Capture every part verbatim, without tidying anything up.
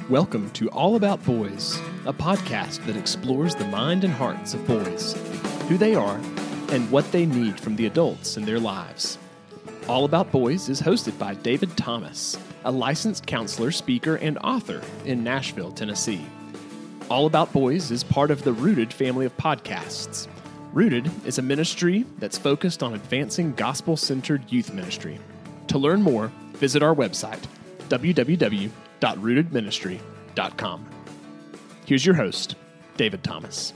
Welcome to All About Boys, a podcast that explores the mind and hearts of boys, who they are, and what they need from the adults in their lives. All About Boys is hosted by David Thomas, a licensed counselor, speaker, and author in Nashville, Tennessee. All About Boys is part of the Rooted family of podcasts. Rooted is a ministry that's focused on advancing gospel-centered youth ministry. To learn more, visit our website, w w w dot rooted ministry dot com. Here's your host, David Thomas.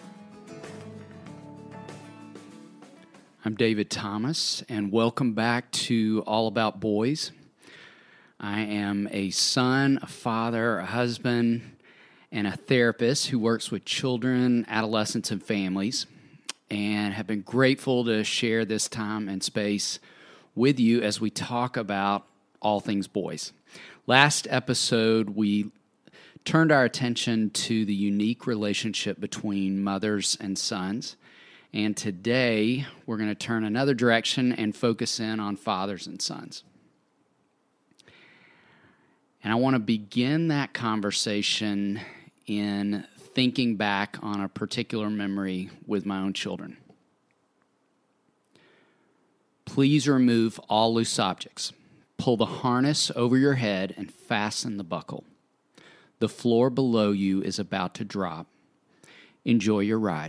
I'm David Thomas, and welcome back to All About Boys. I am a son, a father, a husband, and a therapist who works with children, adolescents, and families, and have been grateful to share this time and space with you as we talk about all things boys. Last episode, we turned our attention to the unique relationship between mothers and sons. And today, we're going to turn another direction and focus in on fathers and sons. And I want to begin that conversation in thinking back on a particular memory with my own children. Please remove all loose objects. Pull the harness over your head and fasten the buckle. The floor below you is about to drop. Enjoy your ride.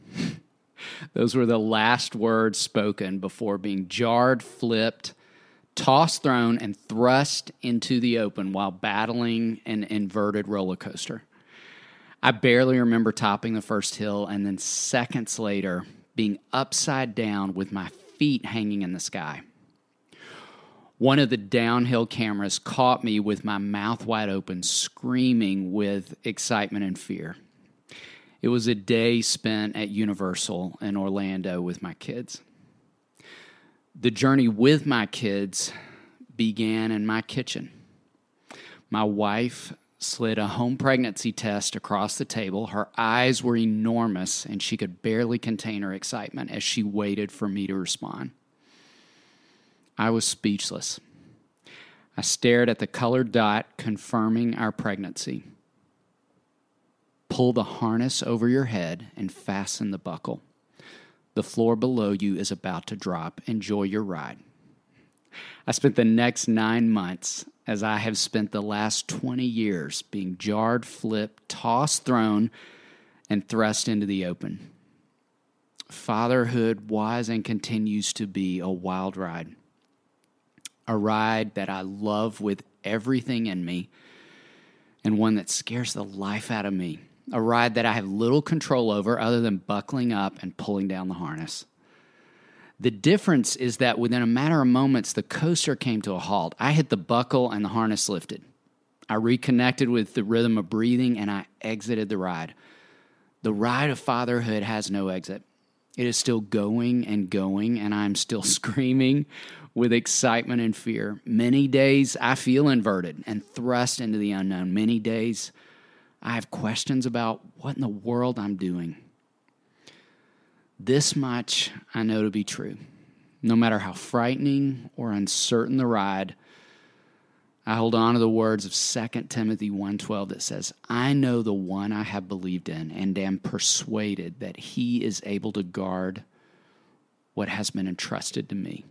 Those were the last words spoken before being jarred, flipped, tossed, thrown, and thrust into the open while battling an inverted roller coaster. I barely remember topping the first hill and then seconds later being upside down with my feet hanging in the sky. One of the downhill cameras caught me with my mouth wide open, screaming with excitement and fear. It was a day spent at Universal in Orlando with my kids. The journey with my kids began in my kitchen. My wife slid a home pregnancy test across the table. Her eyes were enormous, and she could barely contain her excitement as she waited for me to respond. I was speechless. I stared at the colored dot confirming our pregnancy. Pull the harness over your head and fasten the buckle. The floor below you is about to drop. Enjoy your ride. I spent the next nine months, as I have spent the last twenty years, being jarred, flipped, tossed, thrown, and thrust into the open. Fatherhood was and continues to be a wild ride. A ride that I love with everything in me, and one that scares the life out of me. A ride that I have little control over other than buckling up and pulling down the harness. The difference is that within a matter of moments, the coaster came to a halt. I hit the buckle and the harness lifted. I reconnected with the rhythm of breathing and I exited the ride. The ride of fatherhood has no exit. It is still going and going, and I'm still screaming with excitement and fear. Many days I feel inverted and thrust into the unknown. Many days I have questions about what in the world I'm doing. This much I know to be true. No matter how frightening or uncertain the ride, I hold on to the words of Second Timothy one twelve that says, I know the one I have believed in and am persuaded that he is able to guard what has been entrusted to me.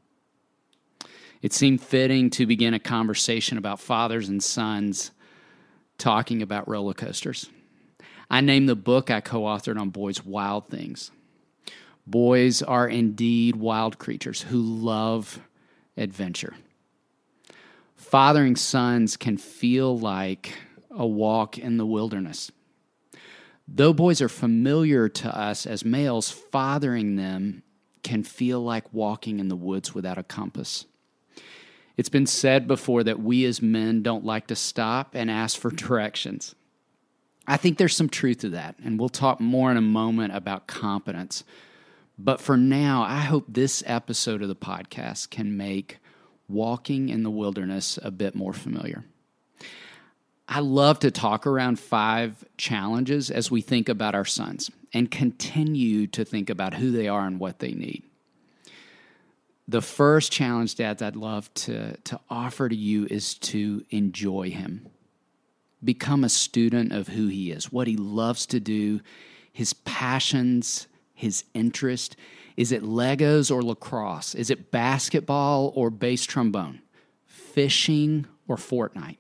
It seemed fitting to begin a conversation about fathers and sons talking about roller coasters. I named the book I co-authored on boys Wild Things. Boys are indeed wild creatures who love adventure. Fathering sons can feel like a walk in the wilderness. Though boys are familiar to us as males, fathering them can feel like walking in the woods without a compass. It's been said before that we as men don't like to stop and ask for directions. I think there's some truth to that, and we'll talk more in a moment about competence. But for now, I hope this episode of the podcast can make walking in the wilderness a bit more familiar. I love to talk around five challenges as we think about our sons and continue to think about who they are and what they need. The first challenge, dads, I'd love to, to offer to you is to enjoy him. Become a student of who he is, what he loves to do, his passions, his interest. Is it Legos or lacrosse? Is it basketball or bass trombone? Fishing or Fortnite?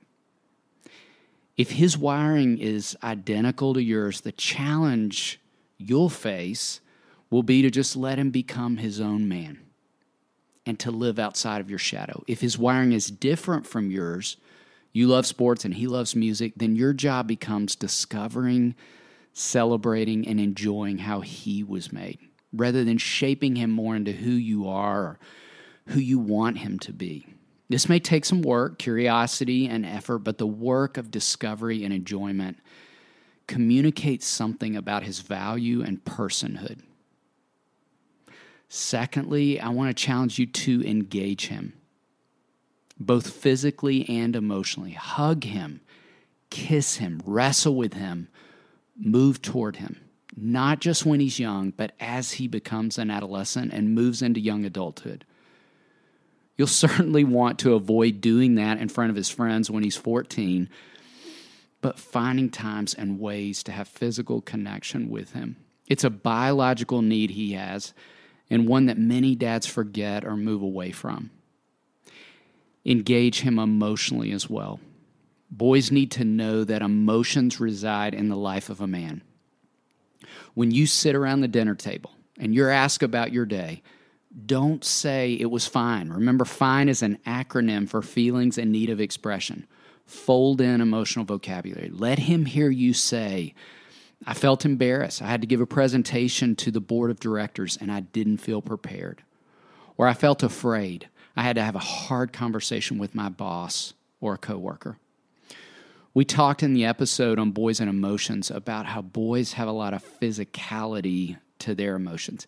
If his wiring is identical to yours, the challenge you'll face will be to just let him become his own man and to live outside of your shadow. If his wiring is different from yours, you love sports and he loves music, then your job becomes discovering, celebrating, and enjoying how he was made, rather than shaping him more into who you are or who you want him to be. This may take some work, curiosity, and effort, but the work of discovery and enjoyment communicates something about his value and personhood. Secondly, I want to challenge you to engage him, both physically and emotionally. Hug him, kiss him, wrestle with him, move toward him, not just when he's young, but as he becomes an adolescent and moves into young adulthood. You'll certainly want to avoid doing that in front of his friends when he's fourteen, but finding times and ways to have physical connection with him. It's a biological need he has, and one that many dads forget or move away from. Engage him emotionally as well. Boys need to know that emotions reside in the life of a man. When you sit around the dinner table and you're asked about your day, don't say it was fine. Remember, fine is an acronym for feelings in need of expression. Fold in emotional vocabulary. Let him hear you say, I felt embarrassed. I had to give a presentation to the board of directors and I didn't feel prepared. Or I felt afraid. I had to have a hard conversation with my boss or a coworker. We talked in the episode on boys and emotions about how boys have a lot of physicality to their emotions.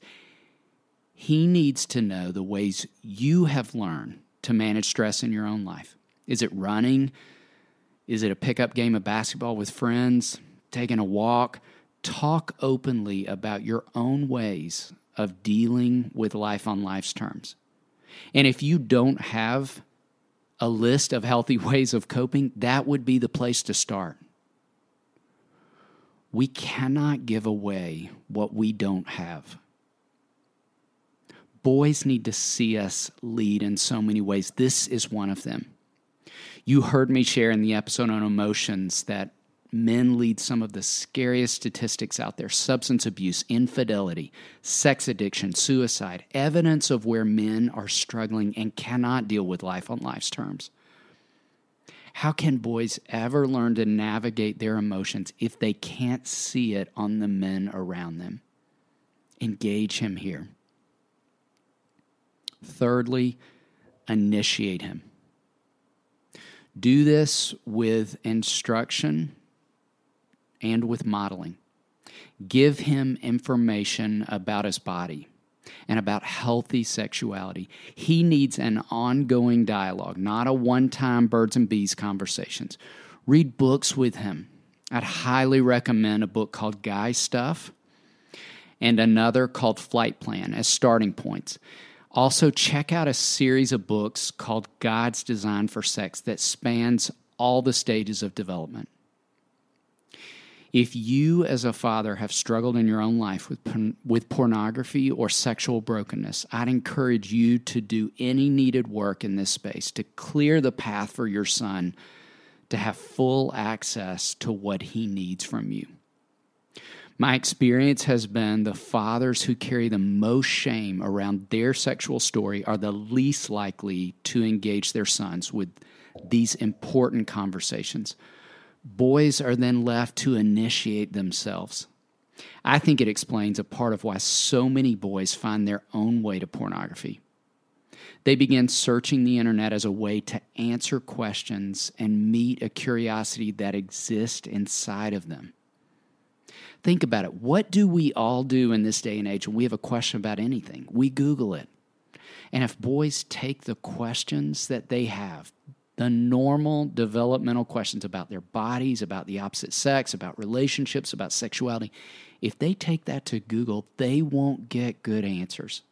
He needs to know the ways you have learned to manage stress in your own life. Is it running? Is it a pickup game of basketball with friends? Taking a walk? Talk openly about your own ways of dealing with life on life's terms. And if you don't have a list of healthy ways of coping, that would be the place to start. We cannot give away what we don't have. Boys need to see us lead in so many ways. This is one of them. You heard me share in the episode on emotions that men lead some of the scariest statistics out there: substance abuse, infidelity, sex addiction, suicide, evidence of where men are struggling and cannot deal with life on life's terms. How can boys ever learn to navigate their emotions if they can't see it on the men around them? Engage him here. Thirdly, initiate him. Do this with instruction and with modeling. Give him information about his body and about healthy sexuality. He needs an ongoing dialogue, not a one-time birds and bees conversations. Read books with him. I'd highly recommend a book called Guy Stuff and another called Flight Plan as starting points. Also, check out a series of books called God's Design for Sex that spans all the stages of development. If you as a father have struggled in your own life with, with pornography or sexual brokenness, I'd encourage you to do any needed work in this space to clear the path for your son to have full access to what he needs from you. My experience has been the fathers who carry the most shame around their sexual story are the least likely to engage their sons with these important conversations. Boys are then left to initiate themselves. I think it explains a part of why so many boys find their own way to pornography. They begin searching the internet as a way to answer questions and meet a curiosity that exists inside of them. Think about it. What do we all do in this day and age when we have a question about anything? We Google it. And if boys take the questions that they have, the normal developmental questions about their bodies, about the opposite sex, about relationships, about sexuality, if they take that to Google, they won't get good answers.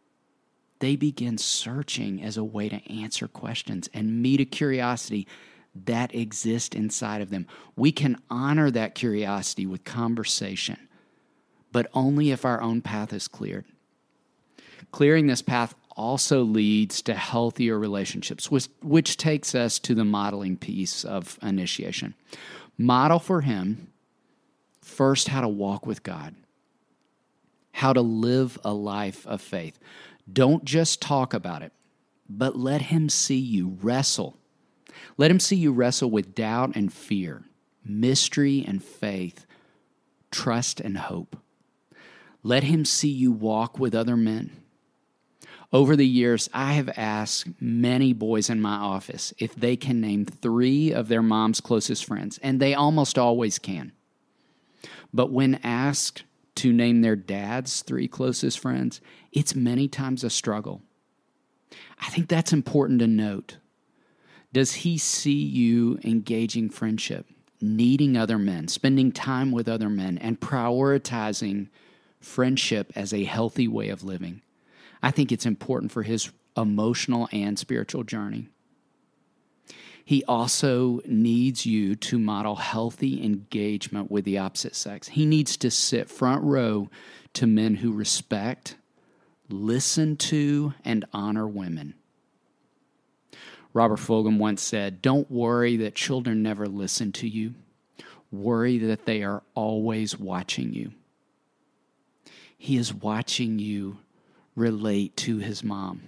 They begin searching as a way to answer questions and meet a curiosity that exist inside of them. We can honor that curiosity with conversation, but only if our own path is cleared. Clearing this path also leads to healthier relationships, which, which takes us to the modeling piece of initiation. Model for him, first, how to walk with God, how to live a life of faith. Don't just talk about it, but let him see you wrestle. Let him see you wrestle with doubt and fear, mystery and faith, trust and hope. Let him see you walk with other men. Over the years, I have asked many boys in my office if they can name three of their mom's closest friends, and they almost always can. But when asked to name their dad's three closest friends, it's many times a struggle. I think that's important to note. Does he see you engaging friendship, needing other men, spending time with other men, and prioritizing friendship as a healthy way of living? I think it's important for his emotional and spiritual journey. He also needs you to model healthy engagement with the opposite sex. He needs to sit front row to men who respect, listen to, and honor women. Robert Fulghum once said, "Don't worry that children never listen to you. Worry that they are always watching you." He is watching you relate to his mom.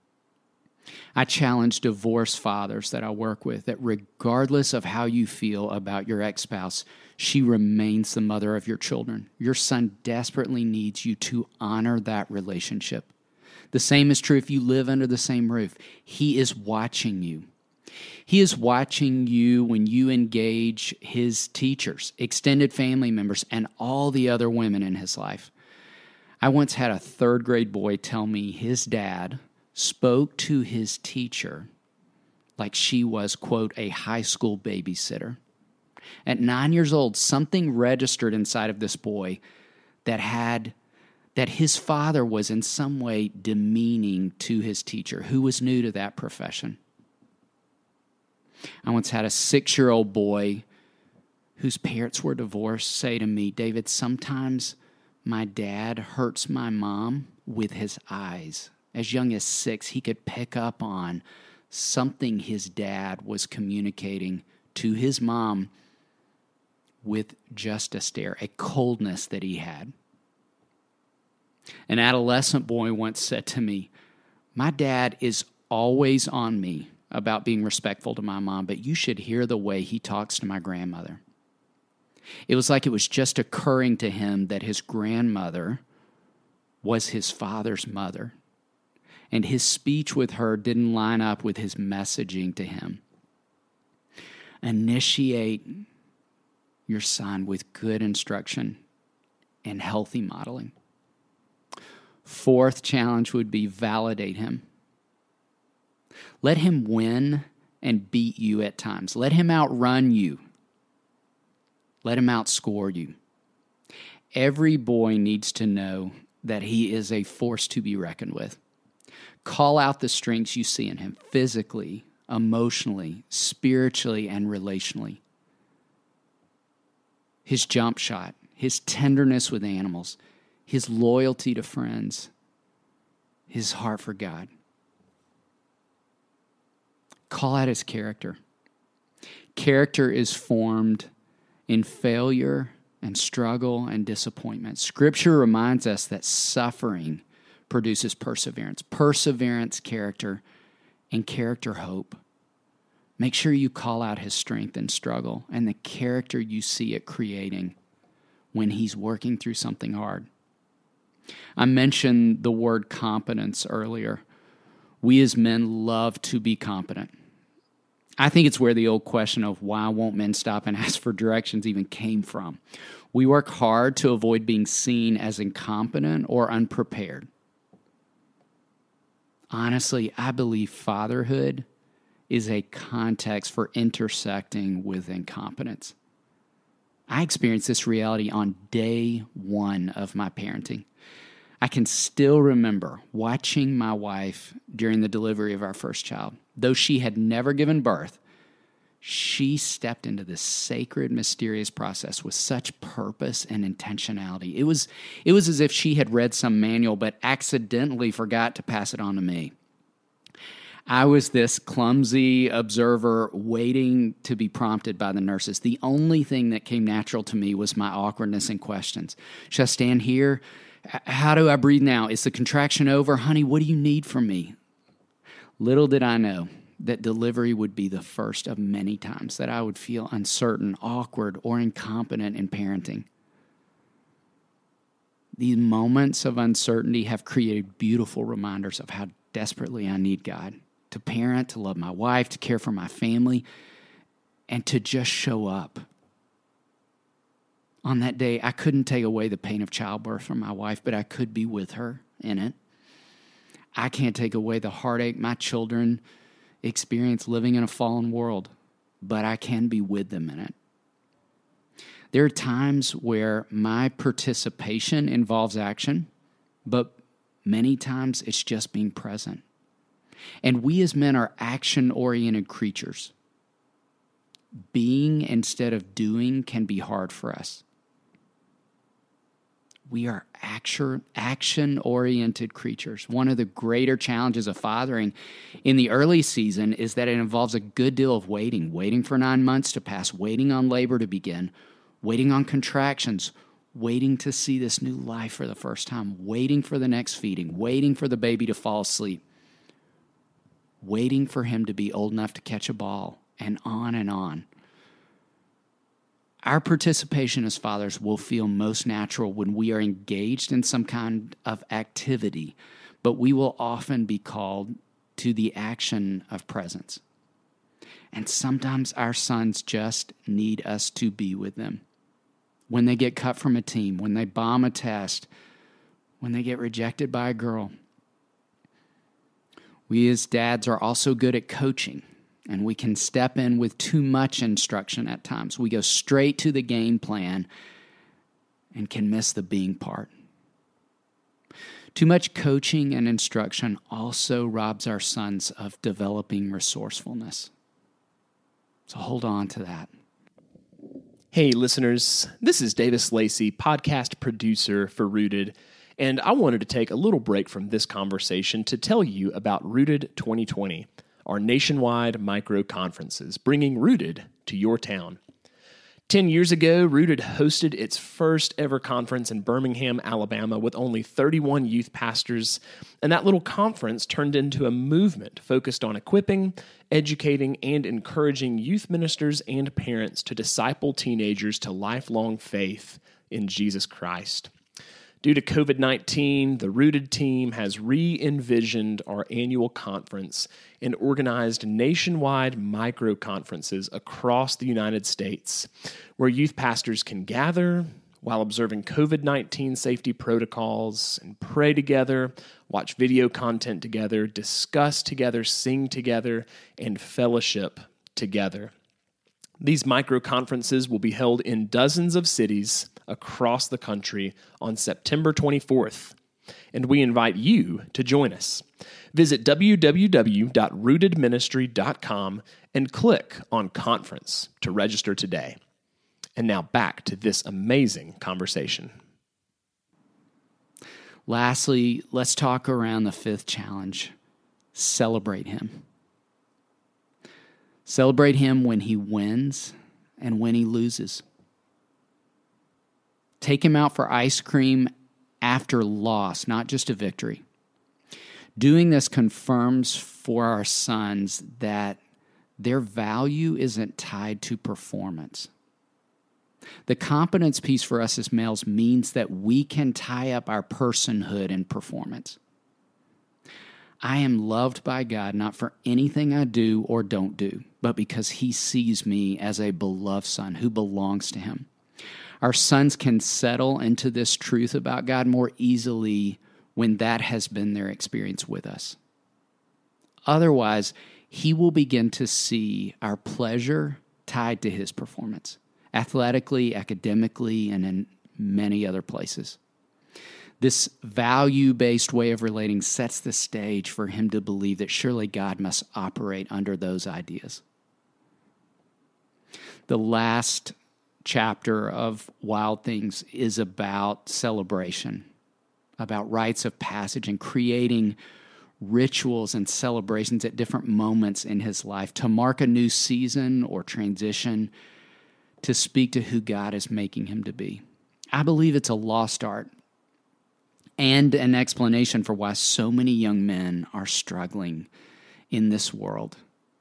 I challenge divorced fathers that I work with that regardless of how you feel about your ex-spouse, she remains the mother of your children. Your son desperately needs you to honor that relationship. The same is true if you live under the same roof. He is watching you. He is watching you when you engage his teachers, extended family members, and all the other women in his life. I once had a third grade boy tell me his dad spoke to his teacher like she was, quote, a high school babysitter. At nine years old, something registered inside of this boy that had that his father was in some way demeaning to his teacher, who was new to that profession. I once had a six-year-old boy whose parents were divorced say to me, "David, sometimes my dad hurts my mom with his eyes." As young as six, he could pick up on something his dad was communicating to his mom with just a stare, a coldness that he had. An adolescent boy once said to me, "My dad is always on me about being respectful to my mom, but you should hear the way he talks to my grandmother." It was like it was just occurring to him that his grandmother was his father's mother, and his speech with her didn't line up with his messaging to him. Initiate your son with good instruction and healthy modeling. Fourth challenge would be validate him. Let him win and beat you at times. Let him outrun you. Let him outscore you. Every boy needs to know that he is a force to be reckoned with. Call out the strengths you see in him physically, emotionally, spiritually, and relationally. His jump shot, his tenderness with animals, his loyalty to friends, his heart for God. Call out his character. Character is formed in failure and struggle and disappointment. Scripture reminds us that suffering produces perseverance. Perseverance, character, and character, hope. Make sure you call out his strength and struggle and the character you see it creating when he's working through something hard. I mentioned the word competence earlier. We as men love to be competent. I think it's where the old question of why won't men stop and ask for directions even came from. We work hard to avoid being seen as incompetent or unprepared. Honestly, I believe fatherhood is a context for intersecting with incompetence. I experienced this reality on day one of my parenting. I can still remember watching my wife during the delivery of our first child. Though she had never given birth, she stepped into this sacred, mysterious process with such purpose and intentionality. It was, it was as if she had read some manual but accidentally forgot to pass it on to me. I was this clumsy observer waiting to be prompted by the nurses. The only thing that came natural to me was my awkwardness and questions. Should I stand here? How do I breathe now? Is the contraction over? Honey, what do you need from me? Little did I know that delivery would be the first of many times that I would feel uncertain, awkward, or incompetent in parenting. These moments of uncertainty have created beautiful reminders of how desperately I need God to parent, to love my wife, to care for my family, and to just show up. On that day, I couldn't take away the pain of childbirth from my wife, but I could be with her in it. I can't take away the heartache my children experience living in a fallen world, but I can be with them in it. There are times where my participation involves action, but many times it's just being present. And we as men are action-oriented creatures. Being instead of doing can be hard for us. We are action, action-oriented creatures. One of the greater challenges of fathering in the early season is that it involves a good deal of waiting, waiting for nine months to pass, waiting on labor to begin, waiting on contractions, waiting to see this new life for the first time, waiting for the next feeding, waiting for the baby to fall asleep, waiting for him to be old enough to catch a ball, and on and on. Our participation as fathers will feel most natural when we are engaged in some kind of activity, but we will often be called to the action of presence. And sometimes our sons just need us to be with them. When they get cut from a team, when they bomb a test, when they get rejected by a girl. We as dads are also good at coaching, and we can step in with too much instruction at times. We go straight to the game plan and can miss the being part. Too much coaching and instruction also robs our sons of developing resourcefulness. So hold on to that. Hey, listeners, this is Davis Lacey, podcast producer for Rooted, and I wanted to take a little break from this conversation to tell you about Rooted twenty twenty, our nationwide micro conferences, bringing Rooted to your town. Ten years ago, Rooted hosted its first ever conference in Birmingham, Alabama, with only thirty-one youth pastors, and that little conference turned into a movement focused on equipping, educating, and encouraging youth ministers and parents to disciple teenagers to lifelong faith in Jesus Christ. Due to covid nineteen, the Rooted team has re-envisioned our annual conference and organized nationwide micro-conferences across the United States, where youth pastors can gather while observing covid nineteen safety protocols and pray together, watch video content together, discuss together, sing together, and fellowship together. These micro-conferences will be held in dozens of cities across the country on September twenty-fourth, and we invite you to join us. Visit w w w dot rooted ministry dot com and click on Conference to register today. And now back to this amazing conversation. Lastly, let's talk around the fifth challenge. Celebrate him. Celebrate him when he wins and when he loses. Take him out for ice cream after loss, not just a victory. Doing this confirms for our sons that their value isn't tied to performance. The competence piece for us as males means that we can tie up our personhood in performance. I am loved by God not for anything I do or don't do, but because he sees me as a beloved son who belongs to him. Our sons can settle into this truth about God more easily when that has been their experience with us. Otherwise, he will begin to see our pleasure tied to his performance, athletically, academically, and in many other places. This value-based way of relating sets the stage for him to believe that surely God must operate under those ideas. The last chapter of Wild Things is about celebration, about rites of passage and creating rituals and celebrations at different moments in his life to mark a new season or transition, to speak to who God is making him to be. I believe it's a lost art and an explanation for why so many young men are struggling in this world.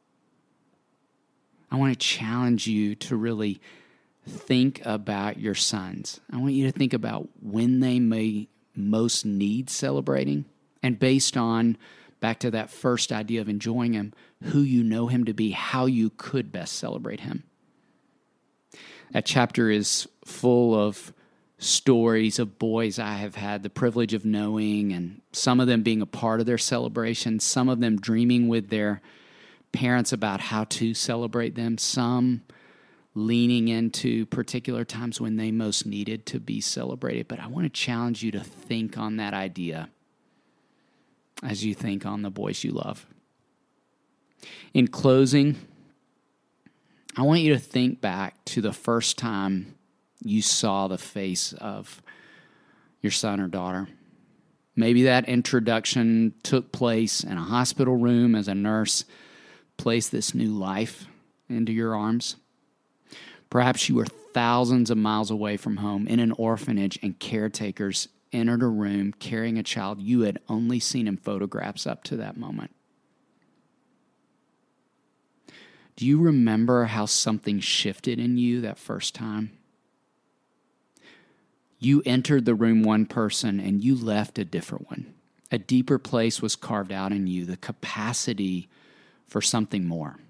I want to challenge you to really think about your sons. I want you to think about when they may most need celebrating, and based on, back to that first idea of enjoying him, who you know him to be, how you could best celebrate him. That chapter is full of stories of boys I have had the privilege of knowing, and some of them being a part of their celebration, some of them dreaming with their parents about how to celebrate them, some leaning into particular times when they most needed to be celebrated. But I want to challenge you to think on that idea as you think on the boys you love. In closing, I want you to think back to the first time you saw the face of your son or daughter. Maybe that introduction took place in a hospital room as a nurse placed this new life into your arms. Perhaps you were thousands of miles away from home in an orphanage, and caretakers entered a room carrying a child you had only seen in photographs up to that moment. Do you remember how something shifted in you that first time? You entered the room one person and you left a different one. A deeper place was carved out in you, the capacity for something more.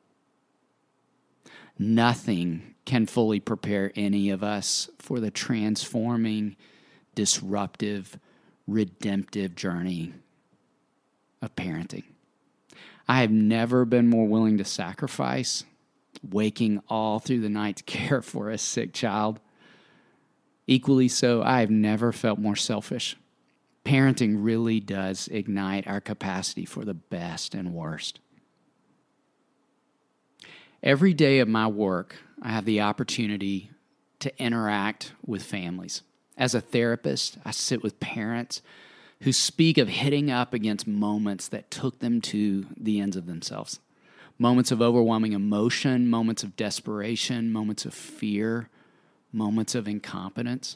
Nothing can fully prepare any of us for the transforming, disruptive, redemptive journey of parenting. I have never been more willing to sacrifice, waking all through the night to care for a sick child. Equally so, I have never felt more selfish. Parenting really does ignite our capacity for the best and worst. Every day of my work, I have the opportunity to interact with families. As a therapist, I sit with parents who speak of hitting up against moments that took them to the ends of themselves. Moments of overwhelming emotion, moments of desperation, moments of fear, moments of incompetence.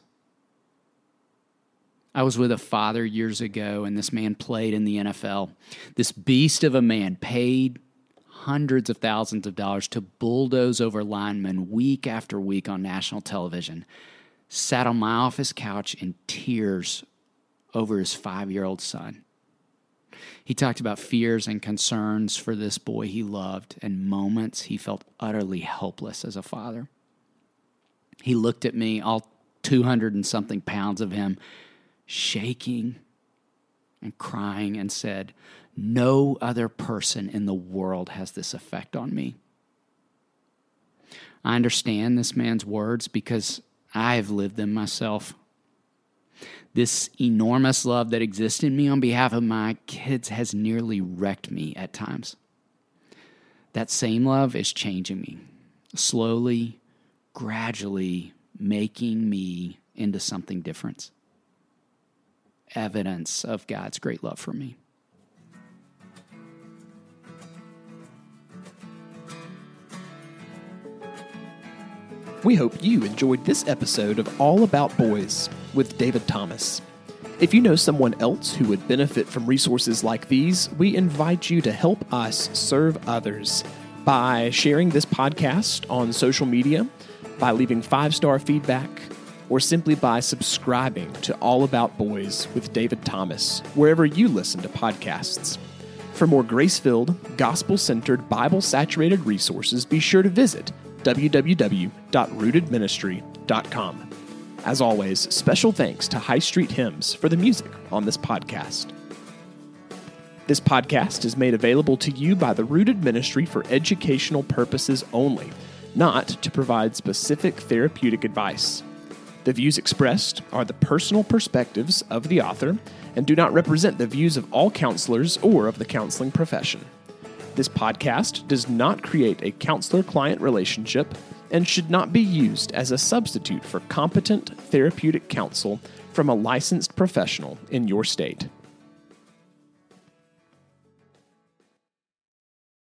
I was with a father years ago, and this man played in the N F L. This beast of a man paid hundreds of thousands of dollars to bulldoze over linemen week after week on national television, sat on my office couch in tears over his five-year-old son. He talked about fears and concerns for this boy he loved, and moments he felt utterly helpless as a father. He looked at me, all two hundred and something pounds of him, shaking and crying, and said, "No other person in the world has this effect on me." I understand this man's words because I have lived them myself. This enormous love that exists in me on behalf of my kids has nearly wrecked me at times. That same love is changing me, slowly, gradually making me into something different. Evidence of God's great love for me. We hope you enjoyed this episode of All About Boys with David Thomas. If you know someone else who would benefit from resources like these, we invite you to help us serve others by sharing this podcast on social media, by leaving five-star feedback, or simply by subscribing to All About Boys with David Thomas, wherever you listen to podcasts. For more grace-filled, gospel-centered, Bible-saturated resources, be sure to visit w w w dot rooted ministry dot com. As always, special thanks to High Street Hymns for the music on this podcast. This podcast is made available to you by the Rooted Ministry for educational purposes only, not to provide specific therapeutic advice. The views expressed are the personal perspectives of the author and do not represent the views of all counselors or of the counseling profession. This podcast does not create a counselor-client relationship and should not be used as a substitute for competent therapeutic counsel from a licensed professional in your state.